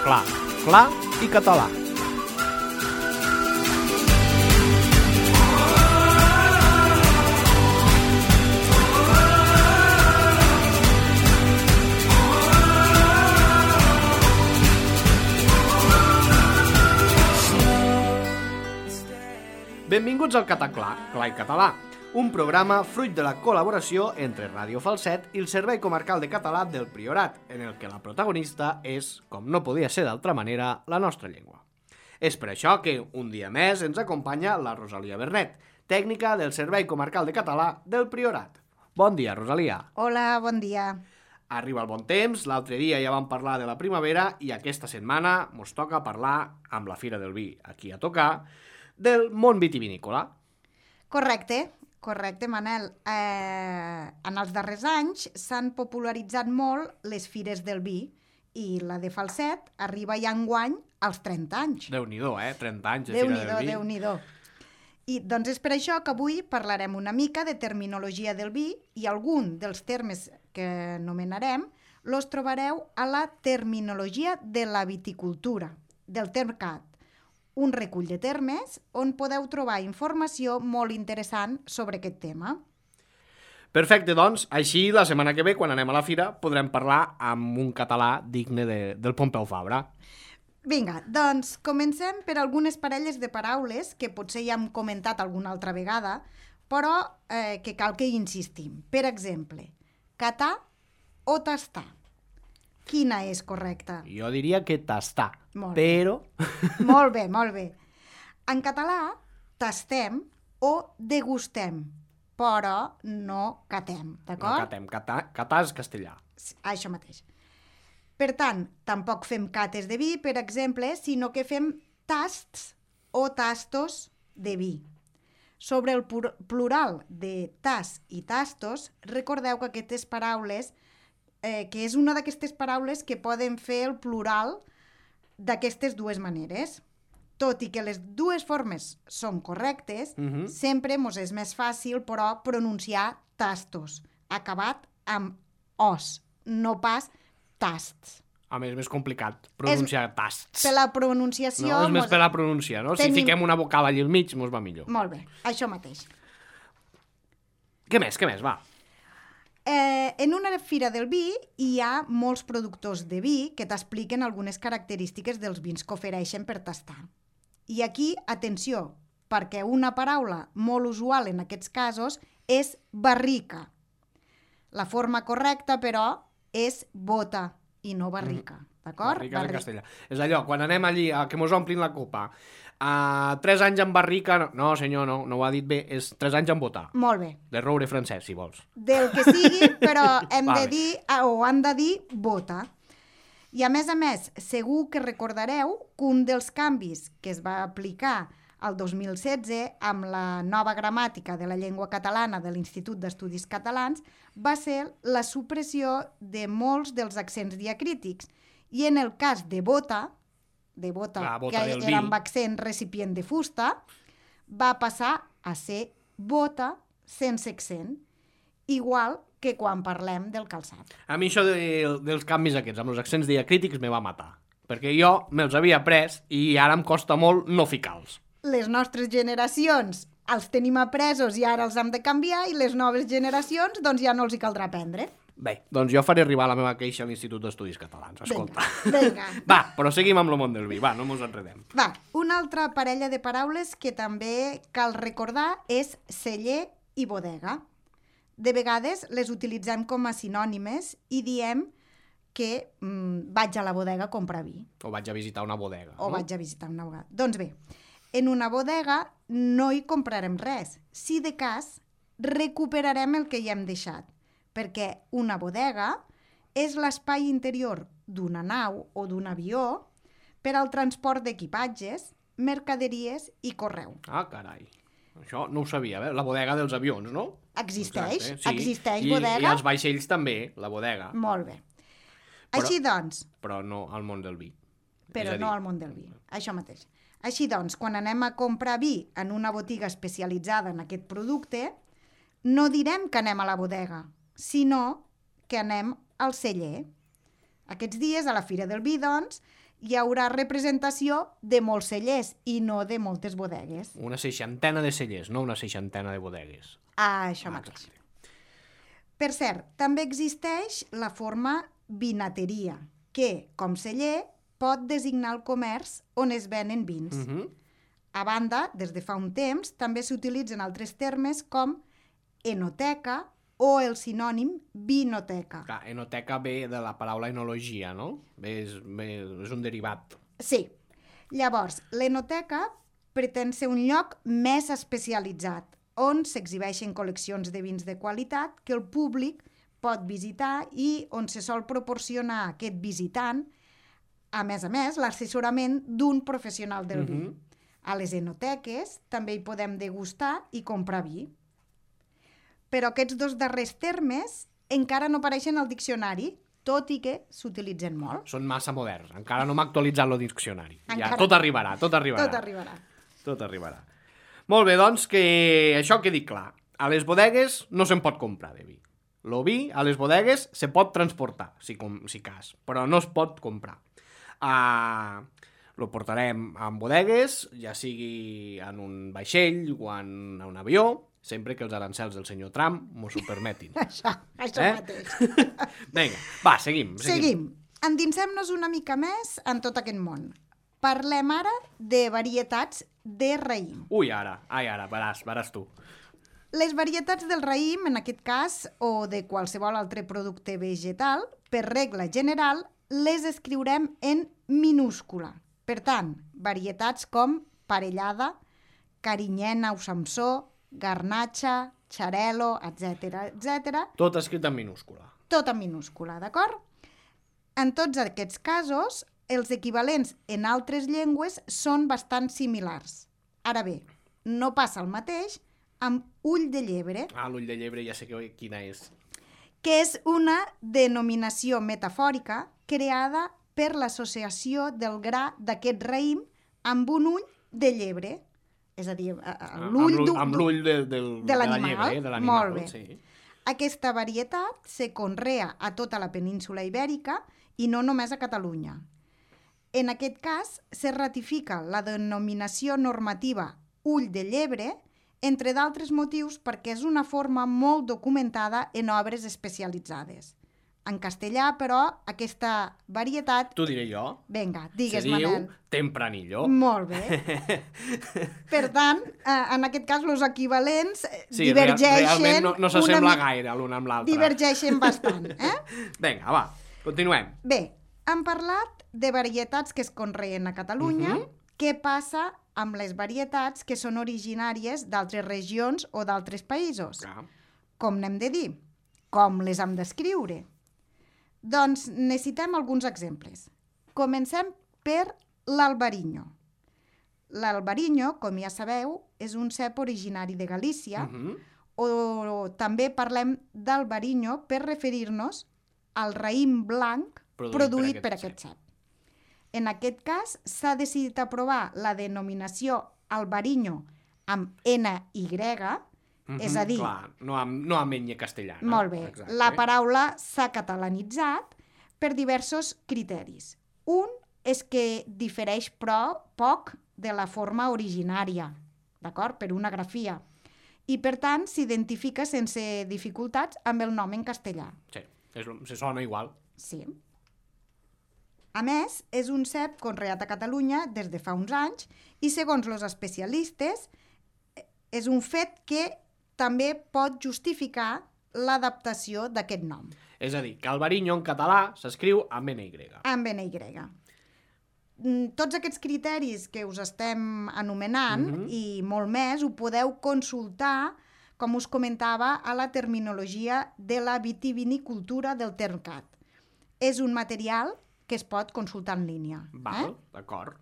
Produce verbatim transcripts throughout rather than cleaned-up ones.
Cataclà, clar i català. Benvinguts al Cataclà, clar i català, un programa fruit de la col·laboració entre Ràdio Falset i el Servei Comarcal de Català del Priorat, en el que la protagonista és, com no podia ser d'altra manera, la nostra llengua. És per això que un dia més ens acompanya la Rosalia Bernet, tècnica del Servei Comarcal de Català del Priorat. Bon dia, Rosalia. Hola, bon dia. Arriba el bon temps, l'altre dia ja vam parlar de la primavera i aquesta setmana mos toca parlar amb la Fira del Vi aquí a tocar del món vitivinícola. Correcte, correcte, Manel. Eh, en els darrers anys s'han popularitzat molt les fires del vi i la de Falset arriba ja enguany als trenta anys. Déu-n'hi-do, eh? trenta anys de Fira del Vi. Déu-n'hi-do. I doncs és per això que avui parlarem una mica de terminologia del vi i algun dels termes que anomenarem los trobareu a la terminologia de la viticultura, del Termcat, un recull de termes on podeu trobar informació molt interessant sobre aquest tema. Perfecte, doncs, així la setmana que ve, quan anem a la fira, podrem parlar amb un català digne de, del Pompeu Fabra. Vinga, doncs comencem per algunes parelles de paraules que potser ja hem comentat alguna altra vegada, però eh, que cal que hi insistim. Per exemple, catar o tastar. Quina és correcta? Jo diria que tastar, molt bé. però... Molt bé, molt bé. En català, tastem o degustem, però no catem, d'acord? No catem, catar, catar és castellà. Això mateix. Per tant, tampoc fem cates de vi, per exemple, sinó que fem tasts o tastos de vi. Sobre el plural de tas i tastos, recordeu que aquestes paraules Eh, que és una d'aquestes paraules que poden fer el plural d'aquestes dues maneres. Tot i que les dues formes són correctes, uh-huh. sempre mos és més fàcil, però, pronunciar tastos, acabat amb os, no pas tasts. A més, és més complicat pronunciar és tasts. Per la pronunciació... No, és més mos... per la pronunciar, no? Tenim... Si fiquem una vocal allà al mig, mos va millor. Molt bé, això mateix. Què més, què més, va? Eh, en una fira del vi hi ha molts productors de vi que t'expliquen algunes característiques dels vins que ofereixen per tastar. I aquí, atenció, perquè una paraula molt usual en aquests casos és barrica. La forma correcta, però, és bota i no barrica. Mm. D'acord? Barrica en castellà. És allò, quan anem allí a que mos omplin la copa, a tres anys en barrica... No, no, senyor, no, no ho ha dit bé, és tres anys en bota. Molt bé. De roure francès, si vols. Del que sigui, però hem vale. de dir, o han de dir, bota. I a més a més, segur que recordareu que un dels canvis que es va aplicar el dos mil setze amb la nova gramàtica de la llengua catalana de l'Institut d'Estudis Catalans va ser la supressió de molts dels accents diacrítics. I en el cas de bota, de bota, la bota que era amb accent recipient de fusta, va passar a ser bota sense accent, igual que quan parlem del calçat. A mi això de, dels canvis aquests, amb els accents diacrítics, me va matar. Perquè jo me'ls havia pres i ara em costa molt no ficar-los. Les nostres generacions els tenim apresos i ara els hem de canviar i les noves generacions doncs ja no els hi caldrà aprendre. Bé, doncs jo faré arribar la meva queixa a l'Institut d'Estudis Catalans, escolta. Vinga, vinga. Va, però seguim amb el món del vi, va, no mos enredem. Va, una altra parella de paraules que també cal recordar és celler i bodega. De vegades les utilitzem com a sinònimes i diem que mm, vaig a la bodega a comprar vi. O vaig a visitar una bodega. O no? vaig a visitar una bodega. Doncs bé, en una bodega no hi comprarem res. Si de cas, recuperarem el que hi hem deixat, perquè una bodega és l'espai interior d'una nau o d'un avió per al transport d'equipatges, mercaderies i correu. Ah, carai. Això no ho sabia, eh? La bodega dels avions, no? Existeix, Exacte, sí. existeix I, bodega. I els vaixells també, la bodega. Molt bé. Però, Així doncs... Però no al món del vi. Però no al món del vi, això mateix. Així doncs, quan anem a comprar vi en una botiga especialitzada en aquest producte, no direm que anem a la bodega, sinó que anem al celler. Aquests dies, a la Fira del Vi, doncs, hi haurà representació de molts cellers i no de moltes bodegues. Una seixantena de cellers, no una seixantena de bodegues. Ah, això Ah, mateix. exacte. Per cert, també existeix la forma vinateria, que, com celler, pot designar el comerç on es venen vins. Uh -huh. A banda, des de fa un temps, també s'utilitzen altres termes com enoteca o el sinònim vinoteca. Clar, enoteca ve de la paraula enologia, no? Ve, és, ve, és un derivat. Sí. Llavors, l'enoteca pretén ser un lloc més especialitzat, on s'exhibeixen col·leccions de vins de qualitat que el públic pot visitar i on se sol proporcionar a aquest visitant, a més a més, l'assessorament d'un professional del vi. Mhm. A les enoteques també hi podem degustar i comprar vi. Però aquests dos darrers termes encara no apareixen al diccionari, tot i que s'utilitzen molt. Són massa moderns. Encara no m'ha actualitzat el diccionari. Encara. Ja, tot arribarà, tot arribarà. Tot arribarà. Tot arribarà. Molt bé, doncs, que això quedi clar. A les bodegues no se'n pot comprar de vi. El vi a les bodegues se pot transportar, si, com, si cas, però no es pot comprar. Uh, lo portarem en bodegues, ja sigui en un vaixell o en un avió, sempre que els arancels del senyor Trump mos ho permetin. Això, això Eh? mateix. Vinga, va, seguim. Seguim. Seguim. Endinsem-nos una mica més en tot aquest món. Parlem ara de varietats de raïm. Ui, ara, ai, ara, veràs, veràs tu. Les varietats del raïm, en aquest cas, o de qualsevol altre producte vegetal, per regla general, les escriurem en minúscula. Per tant, varietats com parellada, carinyena o samsó, garnatxa, xarel·lo, etcètera, etcètera, Tot escrit en minúscula. tot en minúscula, d'acord? En tots aquests casos, els equivalents en altres llengües són bastant similars. Ara bé, no passa el mateix amb ull de llebre, Ah, l'ull de llebre ja sé que, quina és. que és una denominació metafòrica creada per l'associació del gra d'aquest raïm amb un ull de llebre. És a dir, l'ull Amb d'un- Amb l'ull de, del, de la l'animal. llebre, eh, de l'animal. Molt bé. Sí. Aquesta varietat se conrea a tota la península ibèrica i no només a Catalunya. En aquest cas, se ratifica la denominació normativa ull de llebre, entre d'altres motius perquè és una forma molt documentada en obres especialitzades. En castellà, però, aquesta varietat... T'ho diré jo. Vinga, digues, Se diu Manel. tempranillo. Molt bé. Per tant, eh, en aquest cas, els equivalents eh, Sí, divergeixen... real, realment no, no una s'assembla mi- gaire l'un amb l'altre. Divergeixen bastant, eh? Vinga, va, continuem. Bé, hem parlat de varietats que es conreen a Catalunya. Mhm. Què passa amb les varietats que són originàries d'altres regions o d'altres països? Ja. Com n'hem de dir? Com les hem d'escriure? Doncs necessitem alguns exemples. Comencem per l'albariño. L'albariño, com ja sabeu, és un cep originari de Galícia, Mhm. o, o també parlem d'albariño per referir-nos al raïm blanc Produït produït, per per aquest aquest cep. En aquest cas, s'ha decidit aprovar la denominació albariño amb ena i grega, Mhm, és a dir, Clar, no amb, no amb enya castellana. molt bé, Exacte. la paraula s'ha catalanitzat per diversos criteris. Un és que difereix, però, poc de la forma originària, d'acord? Per una grafia. I, per tant, s'identifica sense dificultats amb el nom en castellà. Sí, és, se sona igual. Sí. A més, és un cep conreat a Catalunya des de fa uns anys i, segons els especialistes, és un fet que també pot justificar l'adaptació d'aquest nom, És a dir, que albariño en català s'escriu amb ena i grega. amb ena i grega. Mm, Tots aquests criteris que us estem anomenant Mhm. i molt més ho podeu consultar, com us comentava, a la terminologia de la vitivinicultura del Termcat. És un material que es pot consultar en línia. Val, Eh? d'acord.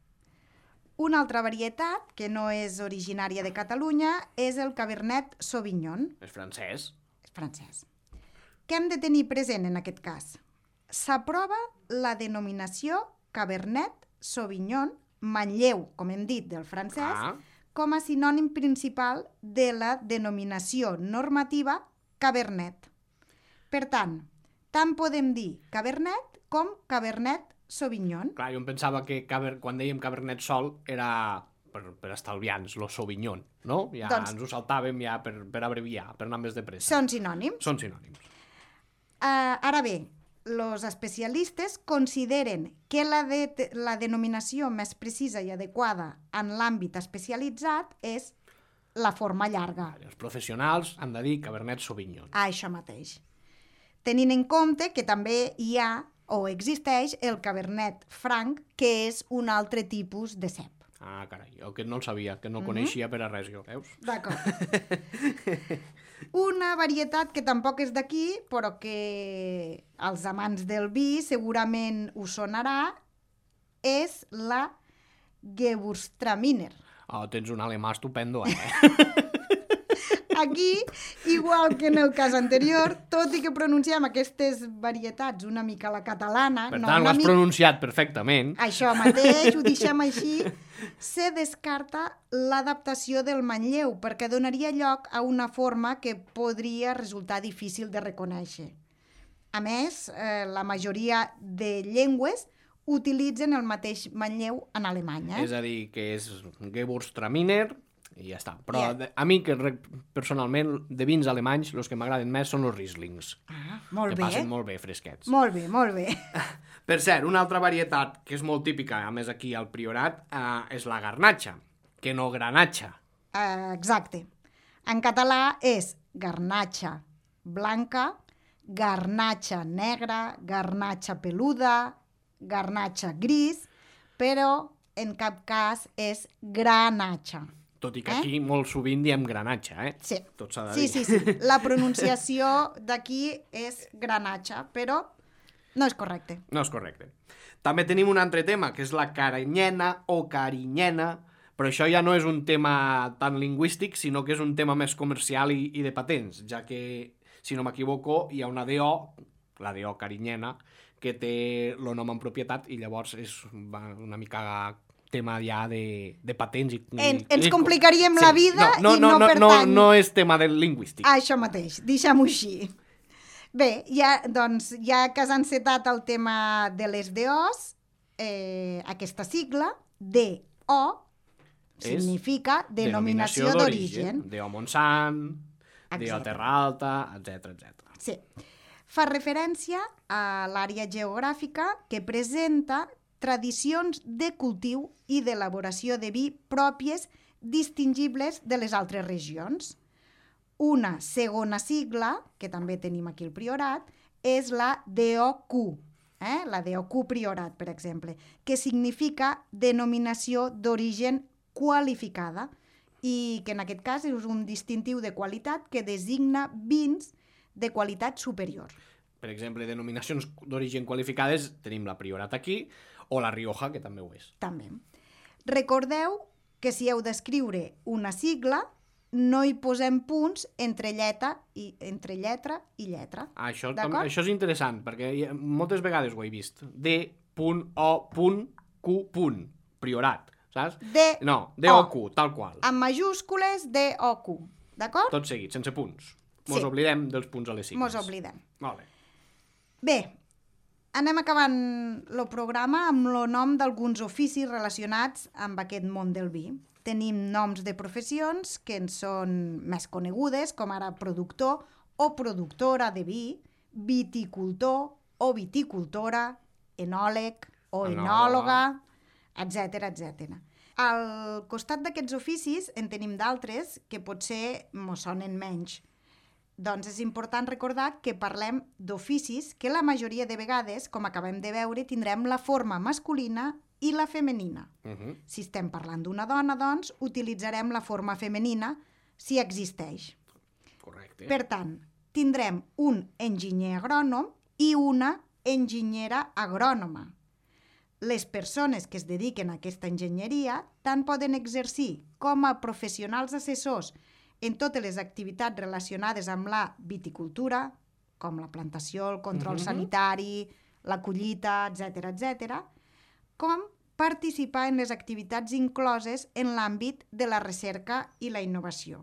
Una altra varietat, que no és originària de Catalunya, és el Cabernet Sauvignon, És francès. és francès. Què hem de tenir present en aquest cas? S'aprova la denominació Cabernet Sauvignon, Manlleu, com hem dit, del francès, Ah, com a sinònim principal de la denominació normativa Cabernet. Per tant, tant podem dir Cabernet com Cabernet Sauvignon. Clar, jo em pensava que caber... quan dèiem Cabernet Sol era per, per estalviar-nos, lo Sauvignon, no? Ja Doncs- ens ho saltàvem ja per, per abreviar, per anar més de pressa. Són sinònims. Són sinònims. Uh, ara bé, els especialistes consideren que la, de, la denominació més precisa i adequada en l'àmbit especialitzat és la forma llarga. Els professionals han de dir Cabernet Sauvignon. A això mateix. Tenint en compte que també hi ha o existeix el Cabernet Franc, que és un altre tipus de cep. Ah, carai, jo que no el sabia, que no mm-hmm. coneixia per a res, jo, veus? D'acord. Una varietat que tampoc és d'aquí, però que als amants del vi segurament us sonarà, és la Gewürztraminer. Oh, tens un alemà estupendo, eh? Aquí, igual que en el cas anterior, tot i que pronunciem aquestes varietats una mica a la catalana... Per no, tant, una l'has mica... pronunciat perfectament. Això mateix, ho deixem així. Se descarta l'adaptació del manlleu, perquè donaria lloc a una forma que podria resultar difícil de reconèixer. A més, eh, la majoria de llengües utilitzen el mateix manlleu en alemany. Eh? És a dir, que és Gewürztraminer i ja està. Però Yeah. de, a mi, que re- personalment, de vins alemanys, els que m'agraden més són els Rieslings, Ah, molt que bé. passen molt bé fresquets. Molt bé, molt bé. Per cert, una altra varietat que és molt típica, a més aquí al Priorat, eh, és la garnatxa, que no granatxa. Uh, exacte. En català és garnatxa blanca, garnatxa negra, garnatxa peluda, garnatxa gris, però en cap cas és granatxa. Tot i que Eh? aquí molt sovint diem granatxa, eh? Sí. Tot s'ha de Sí, dir. sí, sí. La pronunciació d'aquí és granatxa, però no és correcte. No és correcte. També tenim un altre tema, que és la carinyena o carinyena, però això ja no és un tema tan lingüístic, sinó que és un tema més comercial i, i de patents, ja que, si no m'equivoco, hi ha una D O, la D O carinyena, que té el nom en propietat i llavors és va, una mica tema ja de, de patents. I, En, i, ens i- complicaríem la vida no, no, i no, no, no, per no, tant... no és tema del lingüístic. Això mateix, deixem-ho així. Bé, ja, doncs, ja que has encetat el tema de les D Os, eh, aquesta sigla, D O, És significa denominació d'origen. D O Montsant, D O Exacte. Terra Alta, etcètera, etcètera. Sí. Fa referència a l'àrea geogràfica que presenta tradicions de cultiu i d'elaboració de vi pròpies distingibles de les altres regions. Una segona sigla, que també tenim aquí al Priorat, és la D O Q, eh? la D O Q Priorat, per exemple, que significa denominació d'origen qualificada i que en aquest cas és un distintiu de qualitat que designa vins de qualitat superior. Per exemple, denominacions d'origen qualificades, tenim la Priorat aquí, o la Rioja, que també ho és. També. Recordeu que si heu d'escriure una sigla, no hi posem punts entre lletra i, entre lletra i lletra. Ah, això, tam, D'acord? això és interessant, perquè hi ha- moltes vegades ho he vist. D, punt, O, punt, Q, punt. Priorat, saps? D, No, D, O, Q, tal qual. amb majúscules, D, O, Q. D'acord? Tot seguit, sense punts. Mos Sí. oblidem dels punts a les sigles. Mos oblidem. Molt bé. Bé, anem acabant el programa amb el nom d'alguns oficis relacionats amb aquest món del vi. Tenim noms de professions que en són més conegudes, com ara productor o productora de vi, viticultor o viticultora, enòleg o enòloga, etcètera, etcètera. Al costat d'aquests oficis en tenim d'altres que potser mos sonen menys. Doncs és important recordar que parlem d'oficis que la majoria de vegades, com acabem de veure, tindrem la forma masculina i la femenina. Uh -huh. Si estem parlant d'una dona, doncs, utilitzarem la forma femenina si existeix. Correcte. Per tant, tindrem un enginyer agrònom i una enginyera agrònoma. Les persones que es dediquen a aquesta enginyeria tant poden exercir com a professionals assessors en totes les activitats relacionades amb la viticultura, com la plantació, el control Mhm. sanitari, la collita, etcètera, etcètera, com participar en les activitats incloses en l'àmbit de la recerca i la innovació.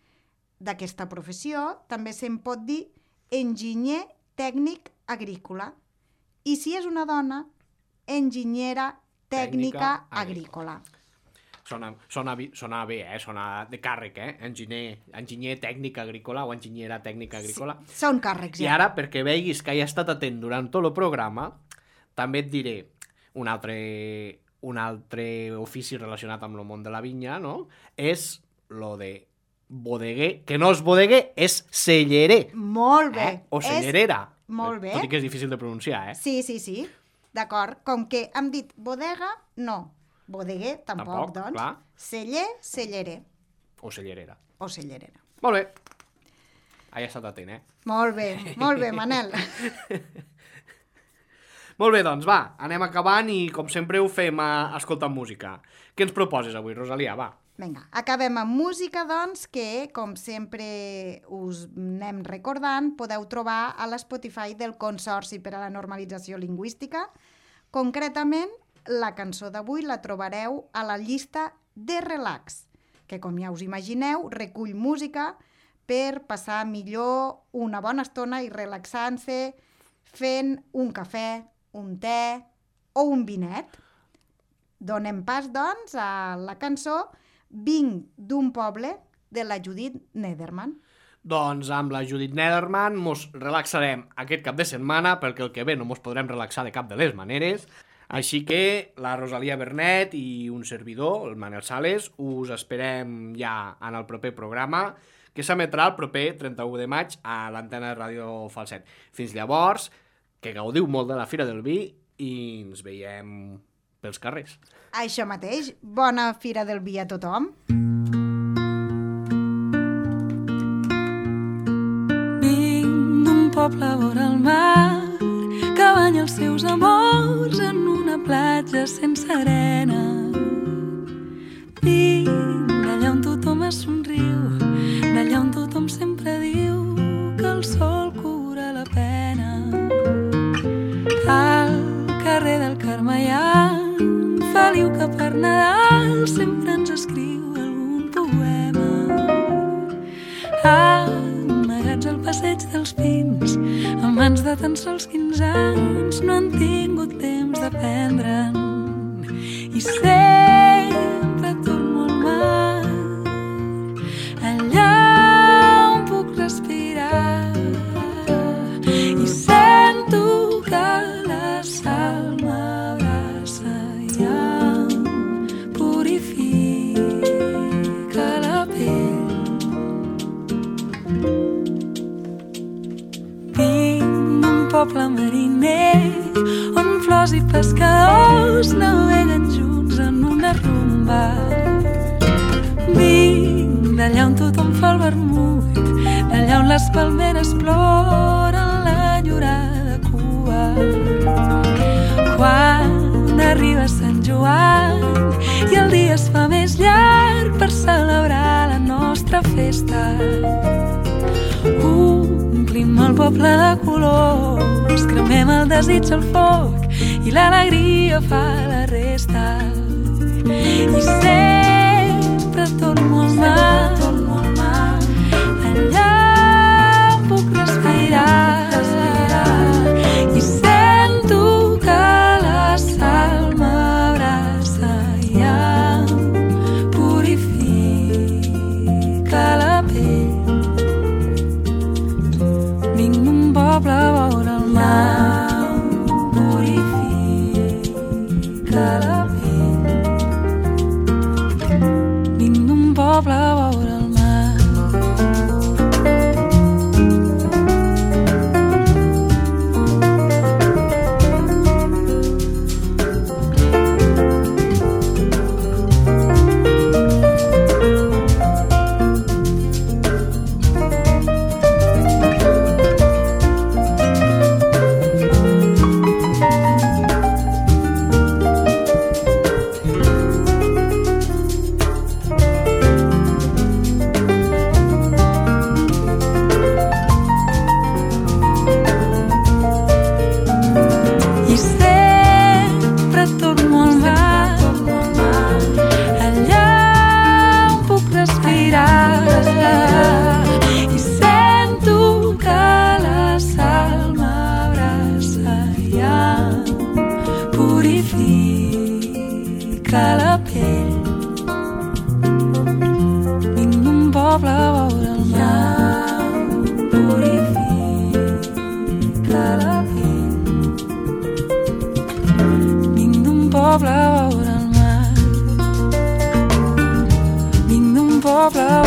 D'aquesta professió també se'n pot dir enginyer tècnic agrícola. I si és una dona, enginyera tècnica, Tècnica agrícola. Sona, sona, sona bé, eh? Sona de càrrec, eh? Enginyer, enginyer tècnica agrícola o enginyera tècnica agrícola. Sí, són càrrecs, I ja. ara, perquè veguis que he estat atent durant tot el programa, també et diré un altre, un altre ofici relacionat amb el món de la vinya, no? És lo de bodeguer, que no és bodeguer, és cellerer. Molt bé. Eh? O cellerera. És... Molt bé. Tot i que és difícil de pronunciar, eh? Sí, sí, sí. D'acord. Com que hem dit bodega, no. Bodeguer, tampoc, Tampoc, doncs. clar. Celler, cellerer. O cellerera. O cellerera. Molt bé. Ha estat atent, eh? Molt bé, molt bé, Manel. Molt bé, doncs va, anem acabant i com sempre ho fem a... escoltant música. Què ens proposes avui, Rosalia? Va. Vinga, acabem amb música, doncs, que, com sempre us anem recordant, podeu trobar a l'Spotify del Consorci per a la Normalització Lingüística. Concretament, la cançó d'avui la trobareu a la llista de relax, que, com ja us imagineu, recull música per passar millor una bona estona i relaxant-se fent un cafè, un te o un vinet. Donem pas, doncs, a la cançó Vinc d'un poble de la Judith Nederman. Doncs amb la Judith Nederman mos relaxarem aquest cap de setmana perquè el que ve no mos podrem relaxar de cap de les maneres. Així que la Rosalia Bernet i un servidor, el Manel Sales, us esperem ja en el proper programa que s'emetrà el proper trenta-u de maig a l'antena de Ràdio Falset. Fins llavors, que gaudiu molt de la Fira del Vi i ens veiem pels carrers. Això mateix, bona Fira del Vi a tothom. Vinc d'un poble vora el mar que banya els seus amors en una platja sense arena. Vinc d'allà on tothom es somriu, d'allà on tothom sempre diu que el sol cura la pena. Al carrer del Carme hi ha un Feliu que per Nadal sempre ens escriu algun poema. Amagats al passeig dels Pins, amb mans de tan sols quinze anys, no han tingut temps d'aprendre'n. I sempre torno al mar, allà on puc respirar, i sento que la sal m'abraça i em purifica la pell. Vinc d'un poble mariner on flors i pescadors naveguen junts en una rumba. Vinc d'allà on tothom fa el vermut, d'allà on les palmeres ploren l'enyorada cua. Quan arriba Sant Joan i el dia es fa més llarg per celebrar la nostra festa, omplim el poble de colors, cremem el desig al foc i l'alegria fa la resta. I sempre torno al mar, allà on puc respirar, i sento que la sal m'abraça i em purifica la pell. Vinc d'un poble vora el mar, purifica la pell. Vinc d'un poble vora el mar. poble a veure el mar. Purifica la pell. Vinc d'un poble a veure el mar. Vinc d'un poble a